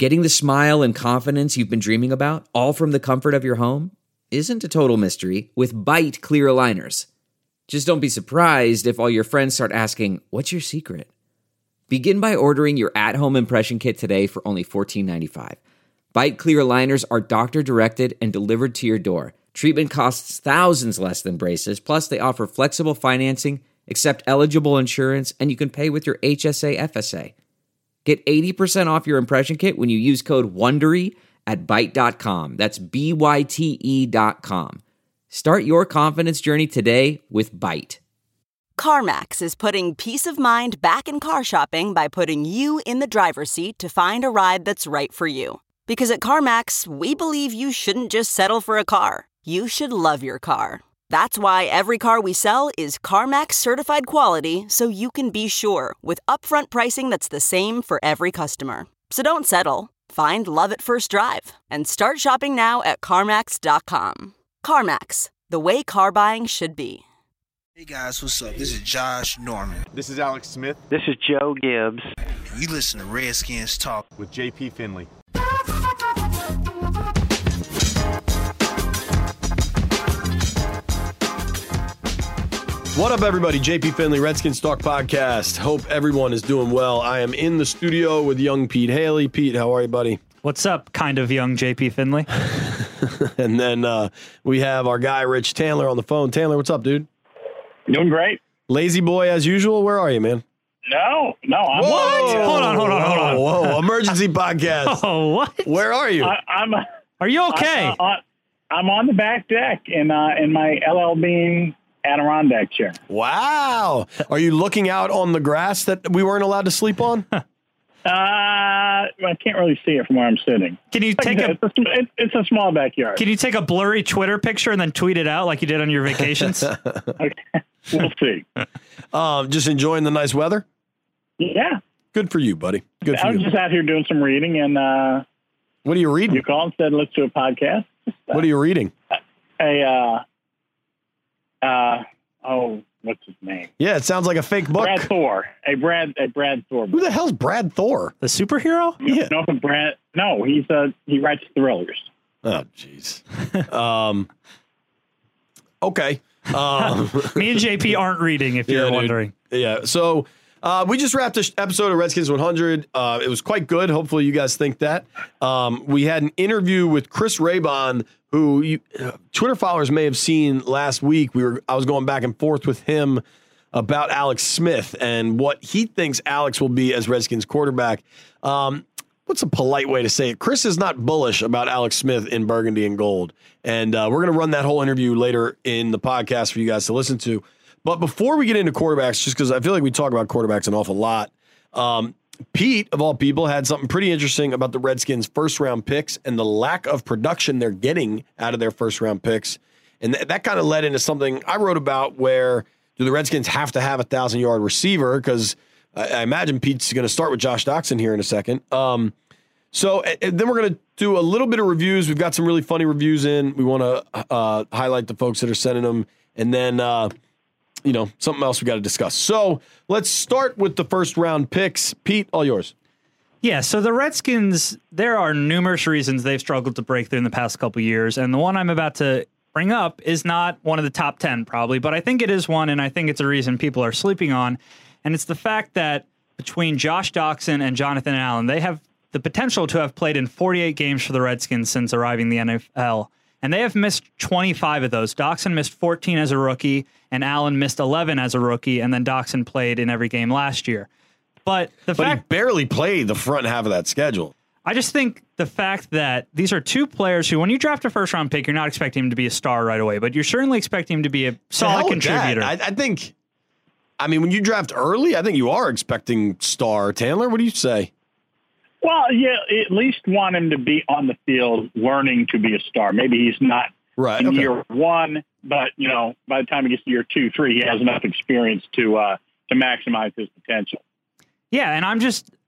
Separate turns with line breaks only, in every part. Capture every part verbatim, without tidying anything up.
Getting the smile and confidence you've been dreaming about, all from the comfort of your home, isn't a total mystery with Byte clear aligners. Just don't be surprised if all your friends start asking, "What's your secret?" Begin by ordering your at-home impression kit today for only fourteen ninety-five. Byte clear aligners are doctor-directed and delivered to your door. Treatment costs thousands less than braces, plus they offer flexible financing, accept eligible insurance, and you can pay with your H S A F S A. Get eighty percent off your impression kit when you use code WONDERY at byte dot com. That's B Y T E dot com. Start your confidence journey today with Byte.
CarMax is putting peace of mind back in car shopping by putting you in the driver's seat to find a ride that's right for you. Because at CarMax, we believe you shouldn't just settle for a car. You should love your car. That's why every car we sell is CarMax certified quality, so you can be sure with upfront pricing that's the same for every customer. So don't settle. Find love at first drive and start shopping now at CarMax dot com. CarMax, the way car buying should be.
Hey guys, what's up? This is Josh Norman.
This is Alex Smith.
This is Joe Gibbs.
And you listen to Redskins Talk
with J P Finley.
What up, everybody? J P Finley, Redskins Talk Podcast. Hope everyone is doing well. I am in the studio with young Pete Haley. Pete, how are you, buddy?
What's up, kind of young J P Finley?
And then uh, we have our guy, Rich Tandler, on the phone. Tandler, what's up, dude?
Doing great.
Lazy boy as usual. Where are you, man?
No, no. I'm
what?
Uh,
hold on, hold on, hold on.
Whoa, whoa. Emergency podcast.
Oh, what?
Where are you?
I, I'm.
Are you okay?
I, uh, I'm on the back deck in uh, in my L L Bean Adirondack chair.
Wow. Are you looking out on the grass that we weren't allowed to sleep on?
Uh, I can't really see it from where I'm sitting.
Can you take a?
It's a, it's a small backyard.
Can you take a blurry Twitter picture and then tweet it out like you did on your vacations?
Okay. We'll see.
Um, just enjoying the nice weather?
Yeah.
Good for you, buddy. Good for
I was
you.
just out here doing some reading, and uh,
what are you reading?
you called and said let's do a podcast. Uh,
what are you reading?
A uh, uh, oh, what's his name?
Yeah, it sounds like a fake book.
Brad Thor. A Brad a Brad Thor book.
Who the hell's Brad Thor?
The superhero?
Yeah.
No, Brad. No, he's uh he writes thrillers.
Oh, jeez. um. Okay. Um,
Me and J P aren't reading, if you're
yeah,
wondering.
Dude. Yeah. So uh, we just wrapped this episode of Redskins one hundred. Uh, it was quite good. Hopefully, you guys think that. Um, we had an interview with Chris Raybon, who you, uh, Twitter followers may have seen last week. We were I was going back and forth with him about Alex Smith and what he thinks Alex will be as Redskins quarterback. Um, what's a polite way to say it? Chris is not bullish about Alex Smith in burgundy and gold. And uh, we're going to run that whole interview later in the podcast for you guys to listen to. But before we get into quarterbacks, just because I feel like we talk about quarterbacks an awful lot, um, Pete, of all people, had something pretty interesting about the Redskins' first-round picks and the lack of production they're getting out of their first-round picks. And th- that kind of led into something I wrote about where do the Redskins have to have a one thousand-yard receiver? Because I, I imagine Pete's going to start with Josh Doctson here in a second. Um, so and then we're going to do a little bit of reviews. We've got some really funny reviews in. We want to uh, highlight the folks that are sending them. And then, uh, you know, something else we got to discuss. So let's start with the first round picks. Pete, all yours.
Yeah, so the Redskins, there are numerous reasons they've struggled to break through in the past couple of years. And the one I'm about to bring up is not one of the top ten probably, but I think it is one, and I think it's a reason people are sleeping on. And it's the fact that between Josh Doctson and Jonathan Allen, they have the potential to have played in forty-eight games for the Redskins since arriving in the N F L. And they have missed twenty-five of those. Doctson missed fourteen as a rookie, and Allen missed eleven as a rookie, and then Doctson played in every game last year. But the
but
fact
he barely played the front half of that schedule.
I just think the fact that these are two players who, when you draft a first-round pick, you're not expecting him to be a star right away, but you're certainly expecting him to be a solid contributor.
I, I think, I mean, when you draft early, I think you are expecting star. Tandler, what do you say?
Well, yeah, at least want him to be on the field learning to be a star. Maybe he's not
right,
in
okay.
year one, but, you know, by the time he gets to year two, three, he has enough experience to uh, to maximize his potential.
Yeah, and I'm just,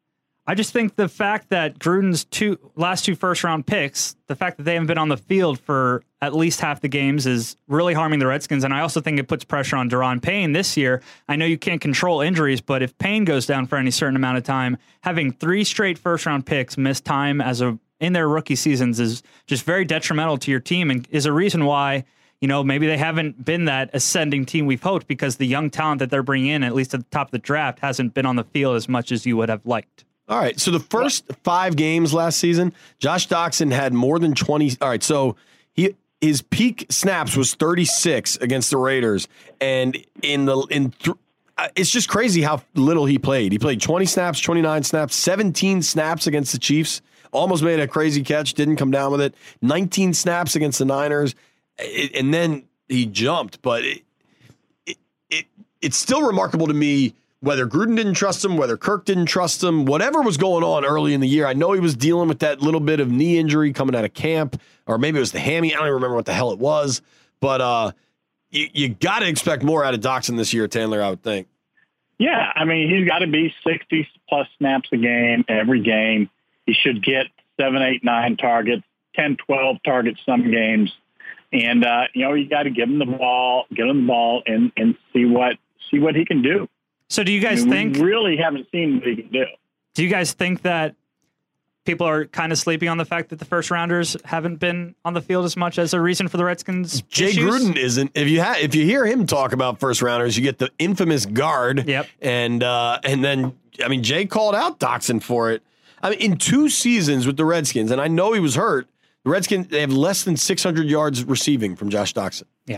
I just think the fact that Gruden's two last two first round picks, the fact that they haven't been on the field for at least half the games is really harming the Redskins. And I also think it puts pressure on Daron Payne this year. I know you can't control injuries, but if Payne goes down for any certain amount of time, having three straight first round picks miss time as a in their rookie seasons is just very detrimental to your team and is a reason why, you know, maybe they haven't been that ascending team we've hoped because the young talent that they're bringing in, at least at the top of the draft, hasn't been on the field as much as you would have liked.
All right. So the first five games last season, Josh Doctson had more than twenty. All right. So he his peak snaps was thirty-six against the Raiders, and in the in th- it's just crazy how little he played. He played twenty snaps, twenty-nine snaps, seventeen snaps against the Chiefs. Almost made a crazy catch, didn't come down with it. nineteen snaps against the Niners, it, and then he jumped. But it, it it it's still remarkable to me. Whether Gruden didn't trust him, whether Kirk didn't trust him, whatever was going on early in the year, I know he was dealing with that little bit of knee injury coming out of camp, or maybe it was the hammy. I don't even remember what the hell it was. But uh, you, you got to expect more out of Doctson this year, Tandler, I would think.
Yeah, I mean, he's got to be sixty plus snaps a game, every game. He should get seven, eight, nine targets, ten, twelve targets some games. And, uh, you know, you got to give him the ball, get him the ball, and, and see what see what he can do.
So do you guys
I mean,
think...
We really haven't seen what he can do.
Do you guys think that people are kind of sleeping on the fact that the first rounders haven't been on the field as much as a reason for the Redskins'
Jay
issues?
Gruden isn't. If you ha- if you hear him talk about first rounders, you get the infamous guard.
Yep.
And uh, and then I mean Jay called out Doctson for it. I mean in two seasons with the Redskins, and I know he was hurt. The Redskins they have less than six hundred yards receiving from Josh Doctson.
Yeah.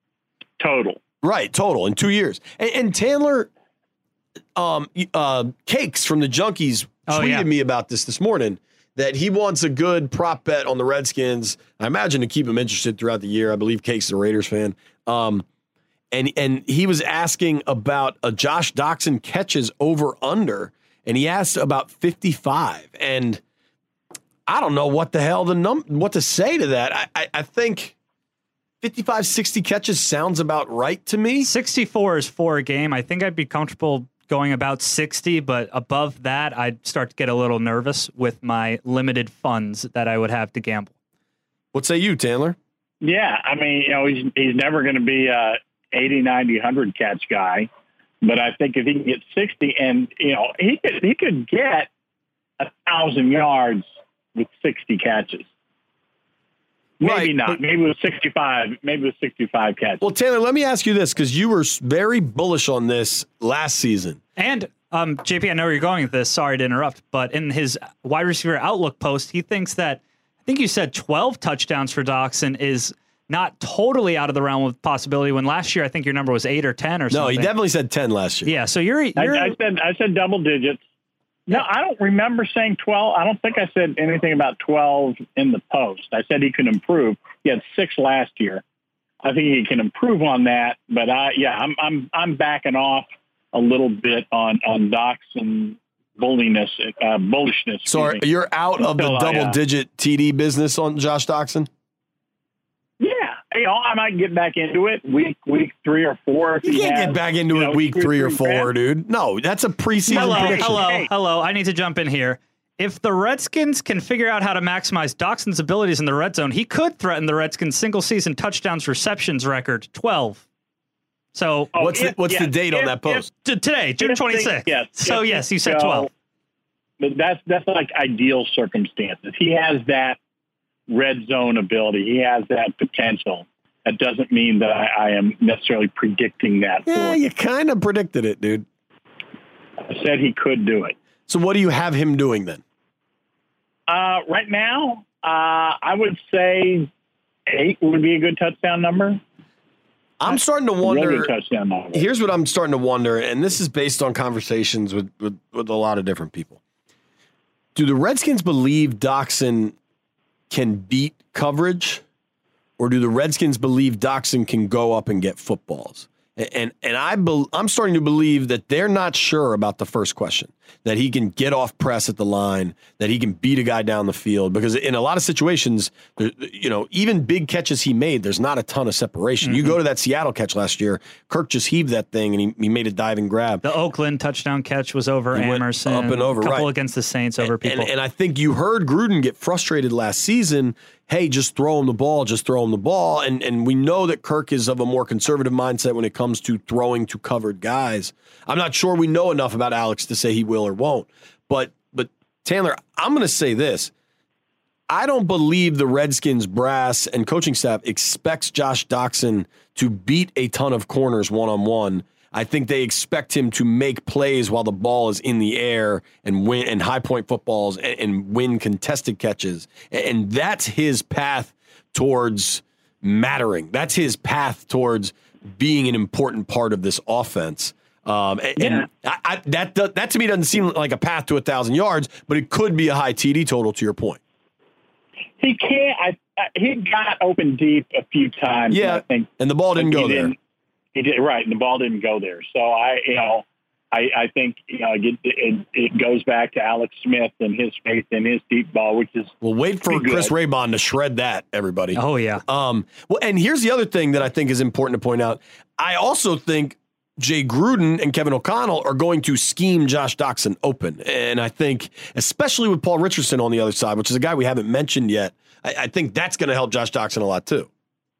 Total.
Right, total in two years. And, and Tandler. Um, uh, Cakes from the Junkies
Oh,
tweeted
yeah.
me about this this morning that he wants a good prop bet on the Redskins. I imagine to keep him interested throughout the year. I believe Cakes is a Raiders fan. Um, and and he was asking about a Josh Doctson catches over under, and he asked about fifty-five. And I don't know what the hell the num what to say to that. I I, I think fifty-five, sixty catches sounds about right to me.
sixty-four is four a game. I think I'd be comfortable going about sixty, but above that, I'd start to get a little nervous with my limited funds that I would have to gamble.
What say you, Tandler?
Yeah, I mean, you know, he's he's never going to be a eighty, ninety, one hundred catch guy, but I think if he can get sixty, and you know, he could he could get a thousand yards with sixty catches. Maybe
Right,
not.
but-
Maybe with sixty-five. Maybe with sixty-five catches.
Well, Taylor, let me ask you this, because you were very bullish on this last season.
And um, J P, I know where you're going with this. Sorry to interrupt, but in his wide receiver outlook post, he thinks that I think you said twelve touchdowns for Doctson is not totally out of the realm of possibility. When last year, I think your number was eight or ten or
No,
something.
he definitely said ten last year.
Yeah, so you're,
I,
you're
I said I said double digits. No, I don't remember saying twelve. I don't think I said anything about twelve in the post. I said he could improve. He had six last year. I think he can improve on that. But I, yeah, I'm I'm I'm backing off a little bit on on Doctson bulliness, uh, bullishness.
So are,
excuse me.
you're out of the
Until I, uh,
double-digit T D business on Josh Doctson?
Yeah, you know, I might get back into it week week three or four. If
You
he
can't
has,
get back into
you
it
know,
week
two
three or
three
four,
bad-
dude. No, that's a preseason
hello,
prediction.
hello,
Hey.
hello. I need to jump in here. If the Redskins can figure out how to maximize Doxson's abilities in the red zone, he could threaten the Redskins' single-season touchdowns receptions record, twelve. So
Oh,
What's the,
if-
what's the
yeah,
date on
if-
that post?
t- today, June
if they-
twenty-sixth.
yes,
so
if
yes,
they
you said
go-
twelve.
But that's that's like ideal circumstances. He has that red zone ability. He has that potential. That doesn't mean that I, I am necessarily predicting that.
Yeah,
for
you
him.
kind of predicted it, dude.
I said he could do it.
So what do you have him doing then?
Uh, right now, uh, I would say eight would be a good touchdown number.
I'm starting to
Real
wonder.
good touchdown number.
Here's what I'm starting to wonder, and this is based on conversations with, with, with a lot of different people. Do the Redskins believe Doctson can beat coverage, or do the Redskins believe Doctson can go up and get footballs? And and I be, I'm starting to believe that they're not sure about the first question, that he can get off press at the line, that he can beat a guy down the field. Because in a lot of situations, you know, even big catches he made, there's not a ton of separation. Mm-hmm. You go to that Seattle catch last year, Kirk just heaved that thing and he, he made a diving grab.
The Oakland touchdown catch was over
he
Emerson.
Up and over,
a couple
right.
against the Saints over
and,
people.
And, and I think you heard Gruden get frustrated last season. Hey, just throw him the ball, just throw him the ball. And and we know that Kirk is of a more conservative mindset when it comes to throwing to covered guys. I'm not sure we know enough about Alex to say he will or won't. But, but Taylor, I'm going to say this. I don't believe the Redskins brass and coaching staff expects Josh Doctson to beat a ton of corners one-on-one. I think they expect him to make plays while the ball is in the air and win and high point footballs and, and win contested catches. And that's his path towards mattering. That's his path towards being an important part of this offense. Um, and
yeah.
I, I, that that to me doesn't seem like a path to a thousand yards, but it could be a high T D total. To your point,
he can't. I, I, he got open deep a few times.
Yeah,
I think,
and the ball didn't go there.
He did right, and the ball didn't go there. So I, you know, I, I think you know it, it, it goes back to Alex Smith and his faith in his deep ball, which is
well. Wait for Chris Raybon to shred that, everybody.
Oh yeah.
Um. Well, and here's the other thing that I think is important to point out. I also think Jay Gruden and Kevin O'Connell are going to scheme Josh Doctson open, and I think, especially with Paul Richardson on the other side, which is a guy we haven't mentioned yet, I, I think that's going to help Josh Doctson a lot too.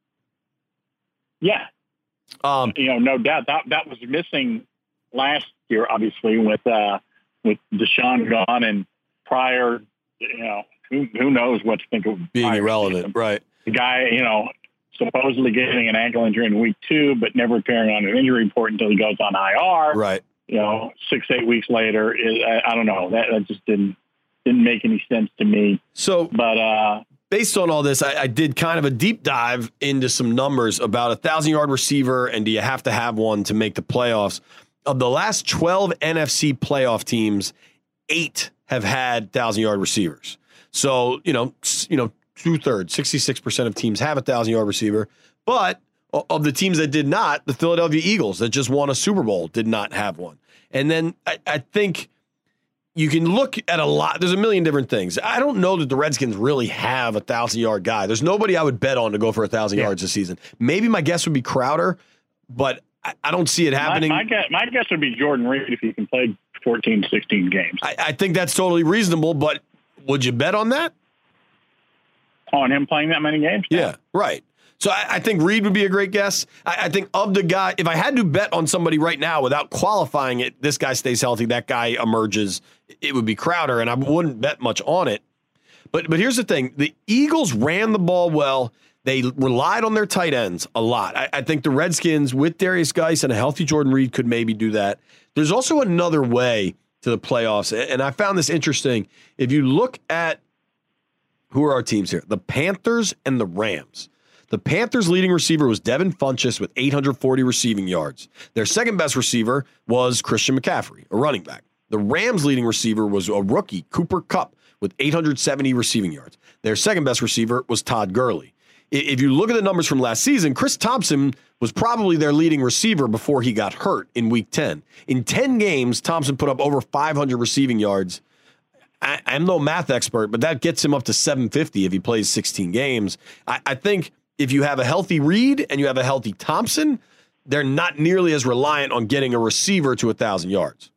Yeah.
Um,
you know, no doubt that that was missing last year, obviously, with uh, with Deshaun gone and prior. You know, who who knows what to think of
being
prior
irrelevant,
season.
right?
The guy, you know, supposedly getting an ankle injury in week two, but never appearing on an injury report until he goes on I R.
Right.
You know, six eight weeks later, it, I, I don't know. That, that just didn't didn't make any sense to me.
So,
but. uh
Based on all this, I, I did kind of a deep dive into some numbers about a thousand-yard receiver, and do you have to have one to make the playoffs? Of the last twelve N F C playoff teams, eight have had thousand-yard receivers. So, you know, you know, two-thirds, sixty-six percent of teams have a thousand-yard receiver. But of the teams that did not, the Philadelphia Eagles that just won a Super Bowl did not have one. And then I, I think you can look at a lot. There's a million different things. I don't know that the Redskins really have a thousand-yard guy. There's nobody I would bet on to go for a thousand yeah. yards this season. Maybe my guess would be Crowder, but I, I don't see it happening.
My, my, guess, my guess would be Jordan Reed if he can play fourteen, sixteen games.
I, I think that's totally reasonable, but would you bet on that?
On him playing that many games?
Yeah, right. So I, I think Reed would be a great guess. I, I think of the guy, if I had to bet on somebody right now without qualifying it, this guy stays healthy, that guy emerges, it would be Crowder, and I wouldn't bet much on it. But but here's the thing. The Eagles ran the ball well. They relied on their tight ends a lot. I, I think the Redskins, with Darius Geis and a healthy Jordan Reed, could maybe do that. There's also another way to the playoffs, and I found this interesting. If you look at who are our teams here, the Panthers and the Rams. The Panthers' leading receiver was Devin Funchess with eight hundred forty receiving yards. Their second best receiver was Christian McCaffrey, a running back. The Rams' leading receiver was a rookie, Cooper Kupp, with eight hundred seventy receiving yards. Their second best receiver was Todd Gurley. If you look at the numbers from last season, Chris Thompson was probably their leading receiver before he got hurt in week ten. In ten games, Thompson put up over five hundred receiving yards. I, I'm no math expert, but that gets him up to seven fifty if he plays sixteen games. I, I think if you have a healthy Reed and you have a healthy Thompson, they're not nearly as reliant on getting a receiver to one thousand yards.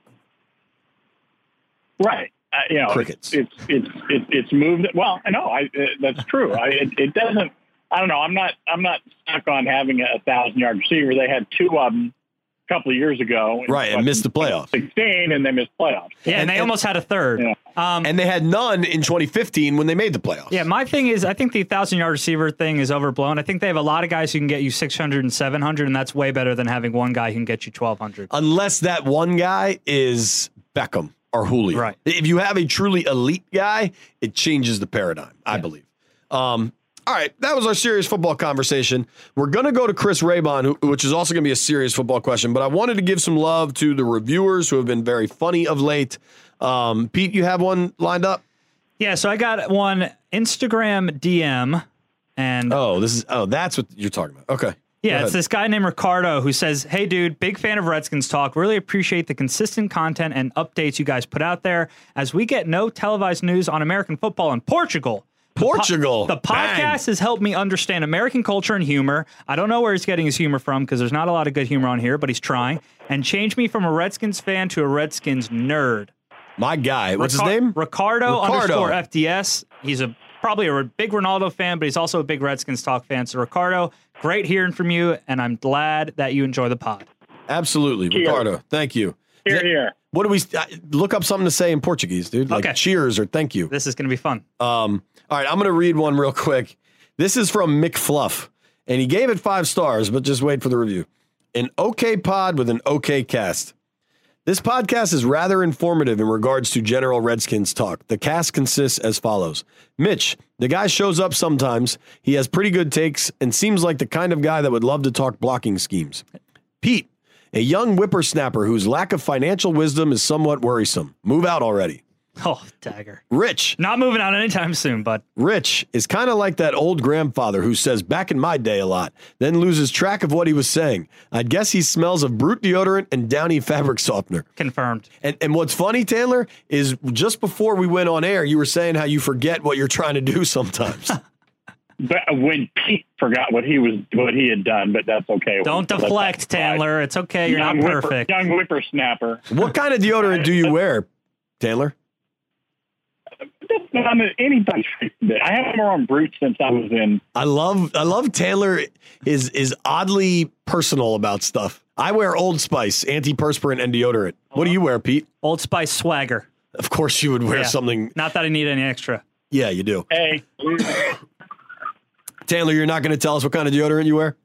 Right. Uh, you know,
Crickets.
It's it's it's it's moved. Well, I know. I uh, that's true. I it, it doesn't. I don't know. I'm not. I'm not stuck on having a thousand yard receiver. They had two of them a couple of years ago,
right, and missed the playoffs.
Sixteen, and they missed playoffs.
Yeah, and, and they
and,
almost had a third.
Yeah.
Um,
and they had none in twenty fifteen when they made the playoffs.
Yeah, my thing is, I think the thousand yard receiver thing is overblown. I think they have a lot of guys who can get you six hundred and seven hundred, and that's way better than having one guy who can get you twelve hundred.
Unless that one guy is Beckham or Julio.
Right.
If you have a truly elite guy, it changes the paradigm, I
yeah.
believe. Um, all right, that was our serious football conversation. We're going to go to Chris Raybon, who, which is also going to be a serious football question, but I wanted to give some love to the reviewers who have been very funny of late. Um, Pete, you have one lined up?
Yeah, so I got one Instagram D M, and
oh, this is oh, that's what you're talking about. Okay.
Yeah, it's this guy named Ricardo who says, hey, dude, big fan of Redskins Talk. Really appreciate the consistent content and updates you guys put out there. As we get no televised news on American football in Portugal.
Portugal.
The, po- the podcast
Bang.
has helped me understand American culture and humor. I don't know where he's getting his humor from because there's not a lot of good humor on here, but he's trying. And changed me from a Redskins fan to a Redskins nerd.
My guy. What's
Ricar-
his name?
Ricardo,
Ricardo
underscore F D S. He's a probably a big Ronaldo fan, but he's also a big Redskins Talk fan. So, Ricardo, great hearing from you, and I'm glad that you enjoy the pod.
Absolutely.
Cheers.
Ricardo, thank you.
Here, here.
What do we uh, look up something to say in Portuguese, dude? Like
Okay.
cheers or thank you.
This is going to be fun.
Um, all right, I'm going to read one real quick. This is from Mick Fluff, and he gave it five stars, but just wait for the review. An okay pod with an okay cast. This podcast is rather informative in regards to general Redskins talk. The cast consists as follows. Mitch, the guy shows up sometimes. He has pretty good takes and seems like the kind of guy that would love to talk blocking schemes. Pete, a young whippersnapper whose lack of financial wisdom is somewhat worrisome. Move out already.
Oh, dagger.
Rich,
Not moving on anytime soon, but
Rich is kind of like that old grandfather who says back in my day a lot, then loses track of what he was saying. I guess he smells of Brute deodorant and Downy fabric softener.
confirmed.
And and what's funny, Taylor, is just before we went on air, you were saying how you forget what you're trying to do sometimes.
But when Pete forgot what he was, what he had done, but that's okay.
Don't
Let
deflect,
that slide.
Tandler. It's okay. You're
Young
not
whipper-
perfect.
Young whippersnapper.
What kind of deodorant do you wear, Taylor?
That's not anybody. I haven't worn Brute since I was in.
I love I love Taylor is is oddly personal about stuff. I wear Old Spice, antiperspirant and deodorant. What do you wear, Pete?
Old Spice swagger.
Of course you would wear
Yeah.
something.
Not that I need any extra.
Yeah, you do.
Hey,
Taylor, you're not going to tell us what kind of deodorant you wear?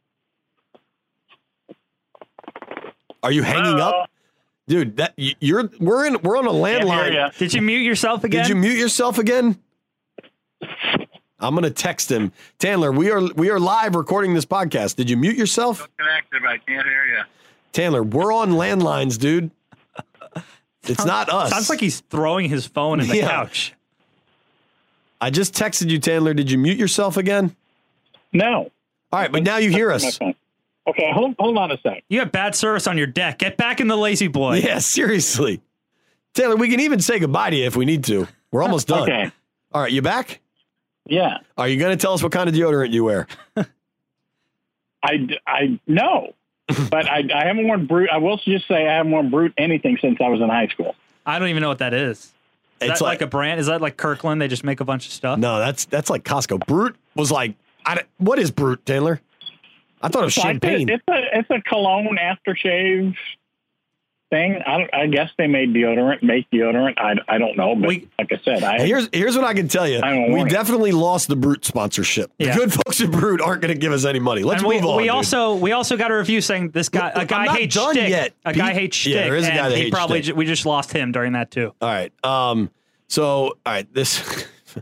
Are you hanging up? Dude, that y- you're we're in we're on a landline.
ya.
Did you mute yourself again?
Did you mute yourself again? I'm going to text him. Taylor, we are we are live recording this podcast. Did you mute yourself?
Connected, I can't hear you.
Taylor, we're on landlines, dude. It's not us.
Sounds like he's throwing his phone in the
Yeah.
couch.
I just texted you, Taylor. Did you mute yourself again?
no.
All right, but now you hear
My
us.
phone. Okay, hold hold on a sec.
You have bad service on your deck. Get back in the lazy boy.
Yeah, seriously. Taylor, we can even say goodbye to you if we need to. We're almost done.
Okay.
All right, you back?
Yeah.
Are you going to tell us what kind of deodorant you wear?
I, I no, but I, I haven't worn Brute. I will just say I haven't worn Brute anything since I was in high school.
I don't even know what that is. Is
It's
that like, a brand? Is that like Kirkland? They just make a bunch of stuff?
No, that's that's like Costco. Brute was like, I, don't- what is Brute, Taylor? I thought it was champagne.
It's a it's a cologne aftershave thing. I don't, I guess they made deodorant, make deodorant. I, I don't know, but
We-
like I said, I
Here's here's what I can tell you.
I don't
We
want it.
definitely lost the Brute sponsorship.
Yeah.
The good folks at Brute aren't going to give us any money. Let's
and we,
move on.
we
dude.
also we also got a review saying this guy
Look,
a
I'm
guy
not
hates
done
shtick.
yet.
A guy
Pete-
hates
Yeah,
shtick.
there is a
and
guy that
he
hates
probably
shtick.
ju- we just lost him during that too.
All right. Um. So, all right. This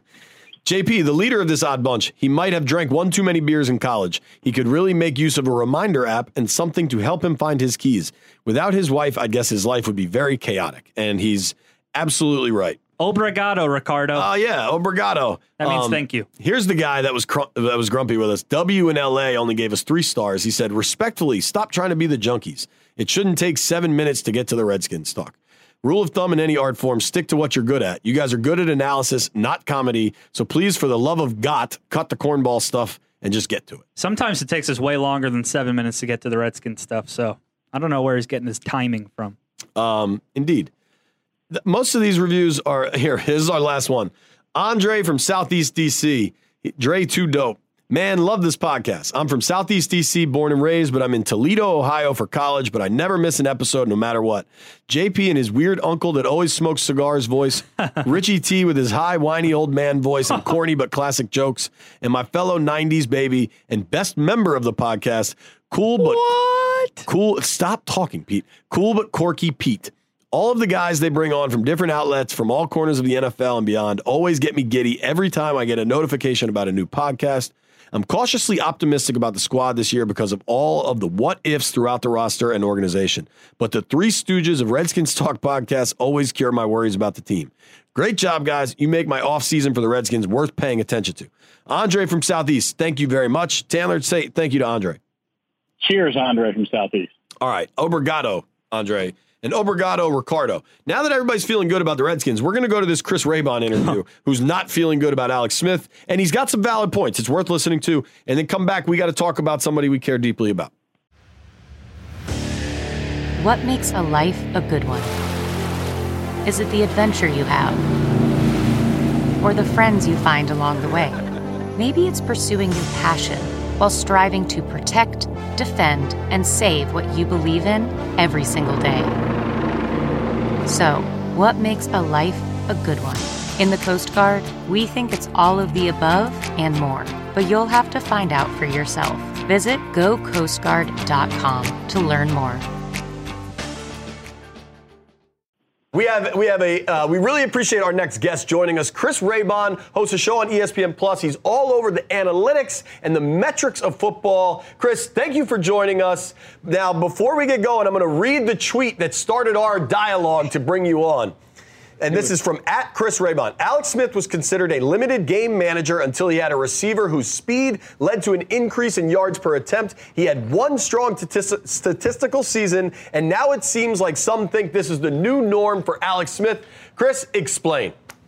J P, the leader of this odd bunch, he might have drank one too many beers in college. He could really make use of a reminder app and something to help him find his keys. Without his wife, I guess his life would be very chaotic. And he's absolutely right.
Obrigado, Ricardo.
Oh yeah, obrigado.
that means
Um,
thank you.
Here's the guy that was cr- that was grumpy with us. W in L A only gave us three stars. He said, respectfully, stop trying to be the junkies. It shouldn't take seven minutes to get to the Redskins talk. Rule of thumb in any art form, stick to what you're good at. You guys are good at analysis, not comedy. So please, for the love of God, cut the cornball stuff and just get to it.
Sometimes it takes us way longer than seven minutes to get to the Redskins stuff. So I don't know where he's getting his timing from.
Um, indeed. Th- Most of these reviews are here. Here's our last one. Andre from Southeast D C. Dre, too dope. Man, love this podcast. I'm from Southeast D C, born and raised, but I'm in Toledo, Ohio for college, but I never miss an episode no matter what. J P and his weird uncle that always smokes cigars voice, Richie T with his high, whiny old man voice and corny but classic jokes, and my fellow nineties baby and best member of the podcast, cool but
What?
cool. Stop talking, Pete. Cool but quirky Pete. All of the guys they bring on from different outlets from all corners of the N F L and beyond always get me giddy every time I get a notification about a new podcast. I'm cautiously optimistic about the squad this year because of all of the what ifs throughout the roster and organization. But the Three Stooges of Redskins Talk podcast always cure my worries about the team. Great job, guys. You make my offseason for the Redskins worth paying attention to. Andre from Southeast, thank you very much. Taylor, say thank you to Andre.
Cheers, Andre from Southeast.
All right. Obrigado, Andre. And Obrigado, Ricardo. Now that everybody's feeling good about the Redskins, we're going to go to this Chris Raybon interview, who's not feeling good about Alex Smith. And he's got some valid points. It's worth listening to. And then come back. We got to talk about somebody we care deeply about.
What makes a life a good one? Is it the adventure you have? Or the friends you find along the way? Maybe it's pursuing your passion while striving to protect, defend, and save what you believe in every single day. So, what makes a life a good one? In the Coast Guard, we think it's all of the above and more, but you'll have to find out for yourself. Visit go coast guard dot com to learn more.
We have we have a uh, we really appreciate our next guest joining us. Chris Raybon hosts a show on E S P N Plus. He's all over the analytics and the metrics of football. Chris, thank you for joining us. Now, before we get going, I'm going to read the tweet that started our dialogue to bring you on. And this is from at Chris Raybon. Alex Smith was considered a limited game manager until he had a receiver whose speed led to an increase in yards per attempt. He had one strong statis- statistical season, and now it seems like some think this is the new norm for Alex Smith. Chris, explain.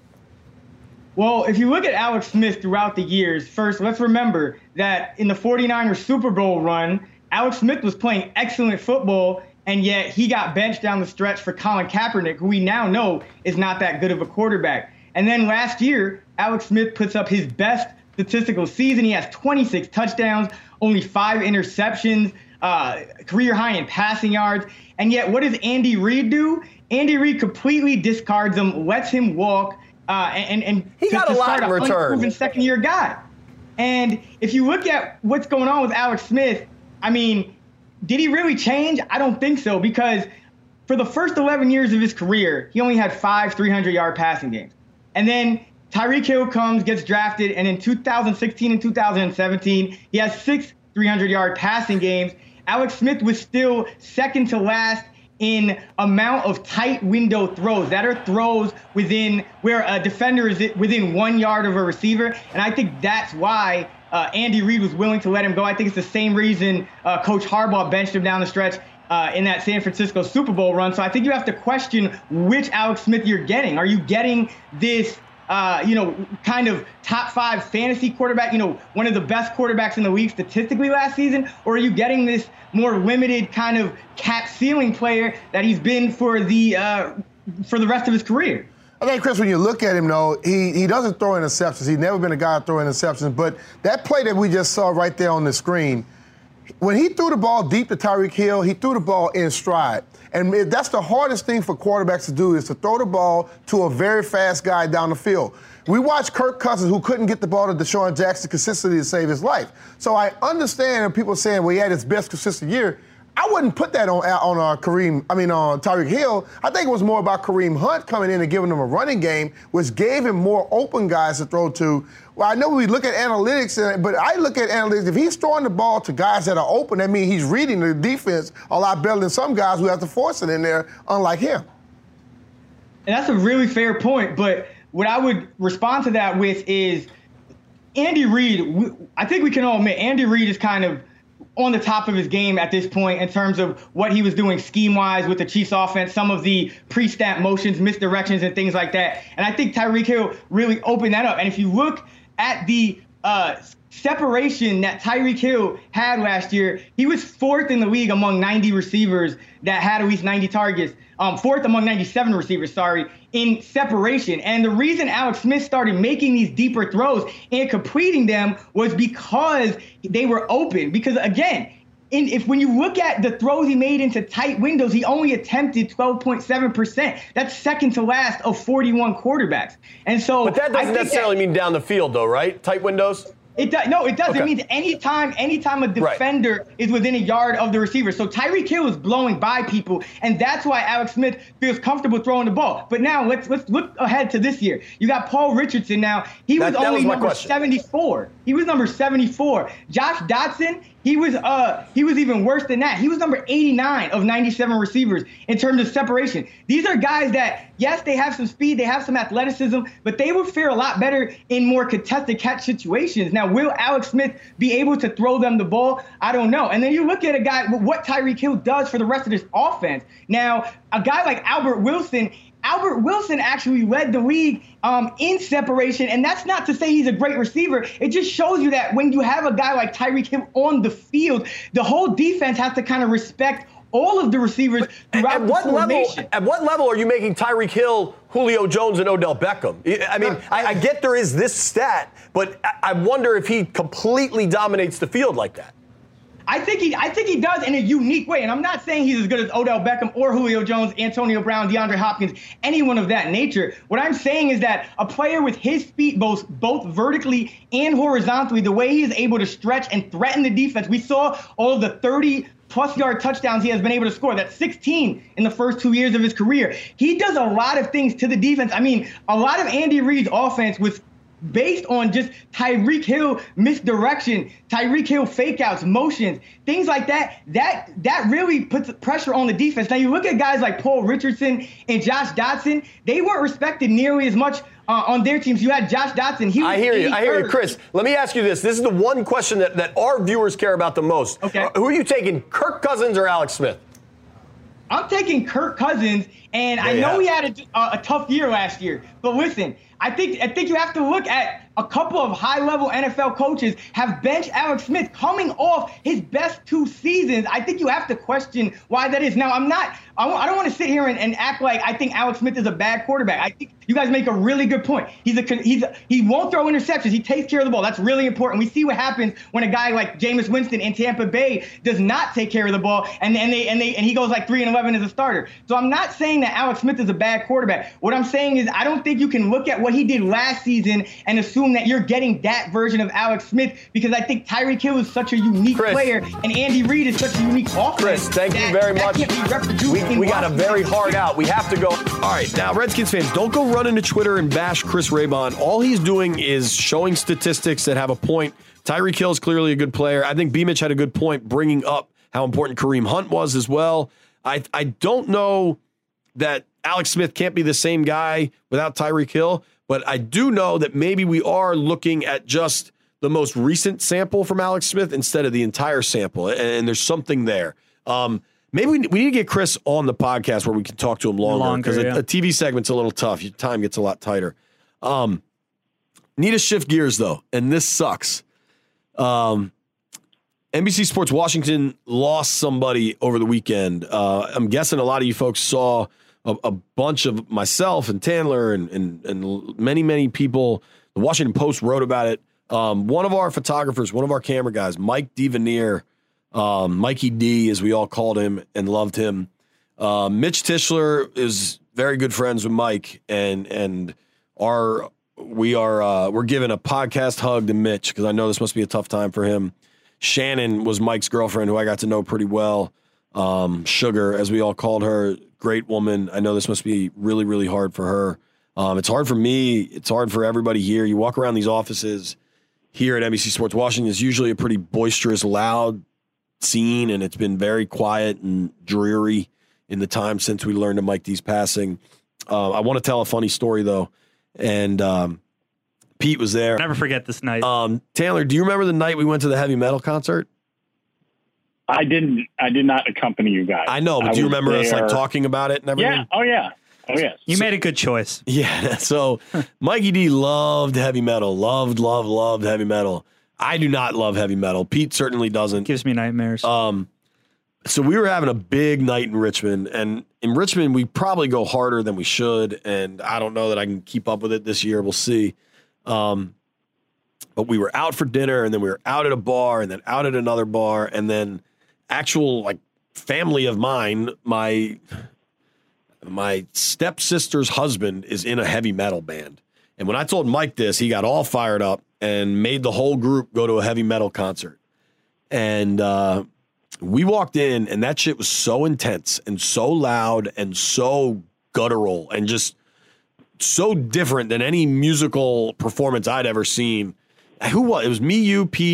Well, if you look at Alex Smith throughout the years, first, let's remember that in the 49ers Super Bowl run, Alex Smith was playing excellent football, and yet he got benched down the stretch for Colin Kaepernick, who we now know is not that good of a quarterback. And then last year, Alex Smith puts up his best statistical season. He has twenty-six touchdowns, only five interceptions, uh, career high in passing yards. And yet, what does Andy Reid do? Andy Reid completely discards him, lets him walk, uh, and and
he got a lot in return.
Second-year guy. And if you look at what's going on with Alex Smith, I mean, did he really change? I don't think so, because for the first eleven years of his career, he only had five three hundred-yard passing games. And then Tyreek Hill comes, gets drafted, and in two thousand sixteen and two thousand seventeen, he has six three hundred-yard passing games. Alex Smith was still second to last in amount of tight window throws. That are throws within where a defender is within one yard of a receiver. And I think that's why Uh, Andy Reid was willing to let him go. I think it's the same reason uh, Coach Harbaugh benched him down the stretch uh, in that San Francisco Super Bowl run. So I think you have to question which Alex Smith you're getting. Are you getting this, uh, you know, kind of top five fantasy quarterback, you know, one of the best quarterbacks in the league statistically last season? Or are you getting this more limited kind of cap ceiling player that he's been for the uh, for the rest of his career?
I think, Chris, when you look at him, though, he, he doesn't throw interceptions. He's never been a guy to throw interceptions. But that play that we just saw right there on the screen, when he threw the ball deep to Tyreek Hill, he threw the ball in stride. And that's the hardest thing for quarterbacks to do, is to throw the ball to a very fast guy down the field. We watched Kirk Cousins, who couldn't get the ball to Deshaun Jackson consistently to save his life. So I understand people saying, well, he had his best consistent year. I wouldn't put that on on uh, Kareem. I mean, on uh, Tyreek Hill. I think it was more about Kareem Hunt coming in and giving him a running game, which gave him more open guys to throw to. Well, I know we look at analytics, but I look at analytics. If he's throwing the ball to guys that are open, that means he's reading the defense a lot better than some guys who have to force it in there, unlike him.
And that's a really fair point. But what I would respond to that with is Andy Reid. I think we can all admit Andy Reid is kind of on the top of his game at this point in terms of what he was doing scheme-wise with the Chiefs offense, some of the pre-snap motions, misdirections, and things like that. And I think Tyreek Hill really opened that up. And if you look at the uh, separation that Tyreek Hill had last year, he was fourth in the league among ninety receivers that had at least ninety targets, um, fourth among ninety-seven receivers, sorry, in separation. And the reason Alex Smith started making these deeper throws and completing them was because they were open. Because, again, in, if when you look at the throws he made into tight windows, he only attempted twelve point seven percent. That's second to last of forty-one quarterbacks. And so,
but that doesn't necessarily that, mean down the field, though, right? Tight windows?
It does. No, it does.
Okay.
It means anytime, anytime a defender right. is within a yard of the receiver. So Tyreek Hill is blowing by people, and that's why Alex Smith feels comfortable throwing the ball. But now let's let's look ahead to this year. You got Paul Richardson now. He was that, that only was number question. seventy-four. He was number seventy-four. Josh Dotson, He was uh he was even worse than that. He was number eighty-nine of ninety-seven receivers in terms of separation. These are guys that, yes, they have some speed, they have some athleticism, but they would fare a lot better in more contested catch situations. Now, will Alex Smith be able to throw them the ball? I don't know. And then you look at a guy, what Tyreek Hill does for the rest of this offense. Now, a guy like Albert Wilson, Albert Wilson actually led the league um, in separation, and that's not to say he's a great receiver. It just shows you that when you have a guy like Tyreek Hill on the field, the whole defense has to kind of respect all of the receivers throughout
at what
the formation.
level? At what level are you making Tyreek Hill, Julio Jones, and Odell Beckham? I mean, I, I get there is this stat, but I wonder if he completely dominates the field like that.
I think he I think he does in a unique way. And I'm not saying he's as good as Odell Beckham or Julio Jones, Antonio Brown, DeAndre Hopkins, anyone of that nature. What I'm saying is that a player with his feet both both vertically and horizontally, the way he is able to stretch and threaten the defense, we saw all of the thirty plus yard touchdowns he has been able to score. That's sixteen in the first two years of his career. He does a lot of things to the defense. I mean, a lot of Andy Reid's offense was based on just Tyreek Hill misdirection, Tyreek Hill fake outs, motions, things like that. That that really puts pressure on the defense. Now you look at guys like Paul Richardson and Josh Dotson, they weren't respected nearly as much uh, on their teams. You had Josh Dotson. He was
I hear you. I hear you,
eighty-third.
Chris. Let me ask you this. This is the one question that, that our viewers care about the most.
Okay.
Uh, who are you taking, Kirk Cousins or Alex Smith?
I'm taking Kirk Cousins, and
There
I
you
know
have
he
it.
had a, a tough year last year. But listen, I think I think you have to look at a couple of high-level N F L coaches have benched Alex Smith coming off his best two seasons. I think you have to question why that is. Now, I'm not – I don't want to sit here and, and act like I think Alex Smith is a bad quarterback. I think you guys make a really good point. He's a he's a, he won't throw interceptions. He takes care of the ball. That's really important. We see what happens when a guy like Jameis Winston in Tampa Bay does not take care of the ball, and and they and they and he goes like three and eleven as a starter. So I'm not saying that Alex Smith is a bad quarterback. What I'm saying is I don't think you can look at what he did last season and assume that you're getting that version of Alex Smith, because I think Tyreek Hill is such a unique
Chris.
player and Andy Reid is such a unique offense.
Chris, thank you
that-
very
that
much.
can't be reproduced
We,
in
we got a
Washington.
very hard out. We have to go.
All right, now, Redskins fans, don't go running to Twitter and bash Chris Raybon. All he's doing is showing statistics that have a point. Tyreek Hill is clearly a good player. I think B-Mitch had a good point bringing up how important Kareem Hunt was as well. I I don't know that Alex Smith can't be the same guy without Tyreek Hill, but I do know that maybe we are looking at just the most recent sample from Alex Smith instead of the entire sample, and, and there's something there. Um, maybe we, we need to get Chris on the podcast where we can talk to him longer, because
Longer,
a,
yeah.
a T V segment's a little tough. Your time gets a lot tighter. Um, need to shift gears, though, and this sucks. Um, N B C Sports Washington lost somebody over the weekend. Uh, I'm guessing a lot of you folks saw a, a bunch of myself and Tandler and, and, and many, many people. The Washington Post wrote about it. Um, one of our photographers, one of our camera guys, Mike DeVanier, um, Mikey D, as we all called him and loved him. Uh, Mitch Tischler is very good friends with Mike, and and our we are uh, we're giving a podcast hug to Mitch, because I know this must be a tough time for him. Shannon was Mike's girlfriend, who I got to know pretty well. Um, Sugar, as we all called her, great woman. I know this must be really, really hard for her. Um, it's hard for me. It's hard for everybody here. You walk around these offices here at N B C Sports Washington. It's usually a pretty boisterous, loud scene, and it's been very quiet and dreary in the time since we learned of Mike D's passing. Uh, I want to tell a funny story, though, and um, Pete was there.
Never forget this night.
Um, Taylor, do you remember the night we went to the heavy metal concert?
I didn't. I did not accompany you guys.
I know, but
I
do you
was
remember us like
there.
talking about it and everything?
Yeah. Oh yeah. Oh yes.
you made a good choice.
Yeah. So Mikey D loved heavy metal, loved, loved, loved heavy metal. I do not love heavy metal. Pete certainly doesn't.
Gives me nightmares.
Um, so we were having a big night in Richmond, and in Richmond we probably go harder than we should, and I don't know that I can keep up with it this year. We'll see. Um, but we were out for dinner, and then we were out at a bar, and then out at another bar, and then actual like family of mine, my my stepsister's husband is in a heavy metal band. And when I told Mike this, he got all fired up and made the whole group go to a heavy metal concert. And uh, we walked in, and that shit was so intense and so loud and so guttural and just so different than any musical performance I'd ever seen. Who was it? Was me, you, Pete,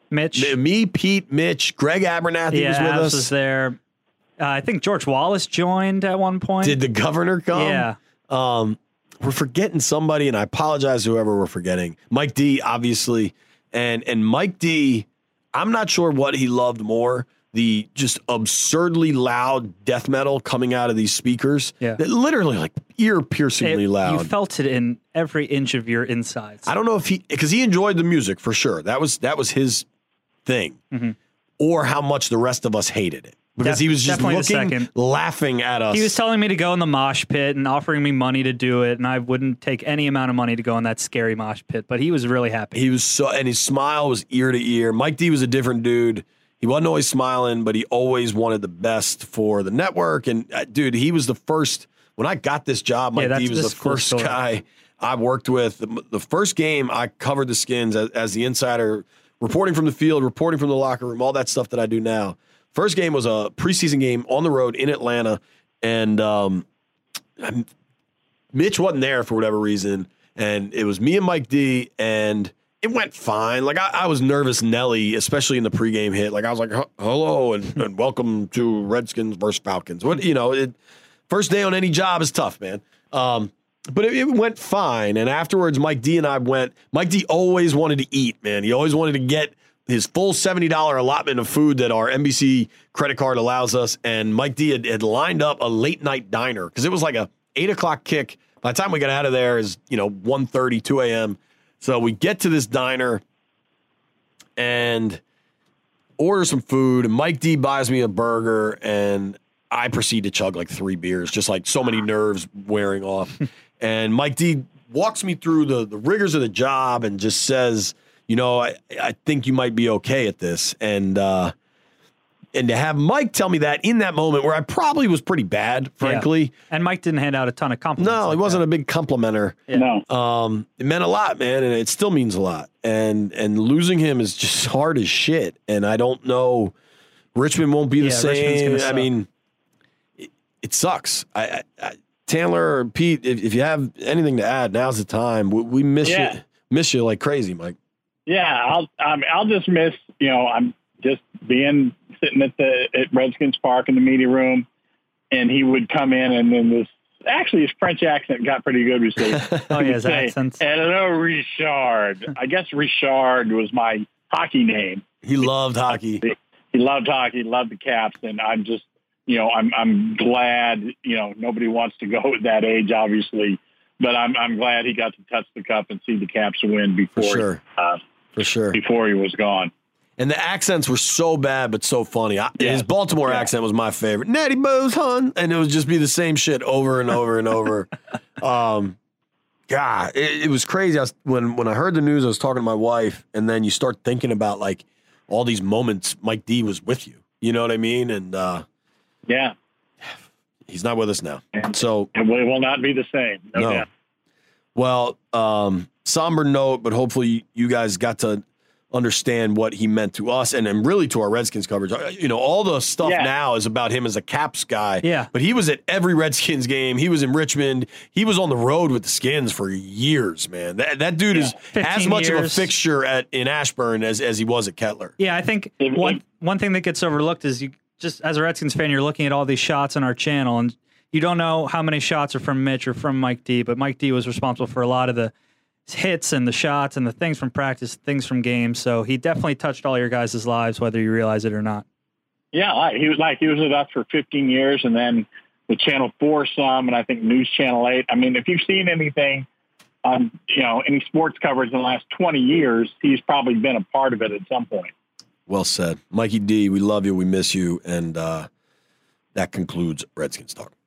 Mitch.
Me, me, Pete, Mitch, Greg Abernathy
yeah,
was with
Abs
us.
was there. Uh, I think George Wallace joined at one point.
Did the governor come?
Yeah.
Um, we're forgetting somebody, and I apologize to whoever we're forgetting. Mike D, obviously. And and Mike D, I'm not sure what he loved more, the just absurdly loud death metal coming out of these speakers.
Yeah.
That literally like ear-piercingly
It-
loud.
You felt it in every inch of your insides.
I don't know if he, because he enjoyed the music for sure. That was that was his thing.
Mm-hmm.
Or how much the rest of us hated it. Because
Def-
he was just
definitely the
looking,
second.
laughing at us.
He was telling me to go in the mosh pit and offering me money to do it, and I wouldn't take any amount of money to go in that scary mosh pit, but he was really happy.
He was so, and his smile was ear to ear. Mike D was a different dude. He wasn't always smiling, but he always wanted the best for the network. And uh, dude, he was the first, when I got this job, Mike
Yeah,
D
that's-
was the
that's a cool
first
story.
guy I worked with. The, the first game I covered the Skins as, as the insider, reporting from the field, reporting from the locker room, all that stuff that I do now. First game was a preseason game on the road in Atlanta, and um, I'm- Mitch wasn't there for whatever reason, and it was me and Mike D, and it went fine. Like, I, I was nervous Nelly, especially in the pregame hit. Like, I was like, "H- hello, and, and welcome to Redskins versus Falcons. What, you know, it, first day on any job is tough, man. Um, but it, it went fine, and afterwards, Mike D and I went. Mike D always wanted to eat, man. He always wanted to get his full seventy dollars allotment of food that our N B C credit card allows us. And Mike D had, had lined up a late night diner because it was like a eight o'clock kick. By the time we got out of there is, you know, one thirty, two a.m. So we get to this diner and order some food. And Mike D buys me a burger and I proceed to chug like three beers, just like so many nerves wearing off. And Mike D walks me through the, the rigors of the job and just says, you know, I, I think you might be okay at this. And uh, and to have Mike tell me that in that moment where I probably was pretty bad, frankly.
Yeah. And Mike didn't hand out a ton of compliments.
No,
like
he wasn't
that.
a big complimenter.
No.
Um, it meant a lot, man, and it still means a lot. And and losing him is just hard as shit. And I don't know, Richmond won't be the
Yeah, Richmond's
same.
gonna
I
suck.
mean, it, it sucks. I, I, I Taylor or Pete, if, if you have anything to add, now's the time. We, we miss
Yeah.
you, miss you like crazy, Mike.
Yeah, I'll um, I'll just miss, you know, I'm just being sitting at the at Redskins Park in the media room, and he would come in and then this actually his French accent got pretty good. We say,
Oh,
he
yeah,
would
his
say,
accents.
"Hello, Richard." I guess Richard was my hockey name.
He loved hockey.
He loved hockey, loved the Caps, and I'm just, you know, I'm I'm glad, you know, nobody wants to go at that age, obviously, but I'm I'm glad he got to touch the cup and see the Caps win before
For sure.
uh,
For sure.
before he was gone.
And the accents were so bad, but so funny. I,
Yeah.
His Baltimore
Yeah.
accent was my favorite. Natty Boo's, hun. And it would just be the same shit over and over and over. Um, God, it, it was crazy. I was, when, when I heard the news, I was talking to my wife, and then you start thinking about, like, all these moments Mike D was with you. You know what I mean? And uh,
Yeah,
he's not with us now. So,
it will it will not be the same. No,
No.
doubt.
well, um, somber note, but hopefully you guys got to understand what he meant to us and, and really to our Redskins coverage. Uh, You know, all the stuff
Yeah.
now is about him as a Caps guy.
Yeah.
But he was at every Redskins game. He was in Richmond. He was on the road with the Skins for years, man. That, that dude is as
fifteen
much of a
years.
fixture at in Ashburn as, as he was at Kettler.
Yeah, I think
If-
one
if-
one thing that gets overlooked is you just as a Redskins fan, you're looking at all these shots on our channel, and you don't know how many shots are from Mitch or from Mike D. But Mike D was responsible for a lot of the hits and the shots and the things from practice, things from games. So he definitely touched all your guys' lives, whether you realize it or not.
Yeah, like, he was like he was with us for fifteen years, and then the Channel Four some, and I think News Channel Eight. I mean, if you've seen anything on, you know, any sports coverage in the last twenty years, he's probably been a part of it at some point.
Well said. Mikey D, we love you. We miss you. And uh, that concludes Redskins Talk.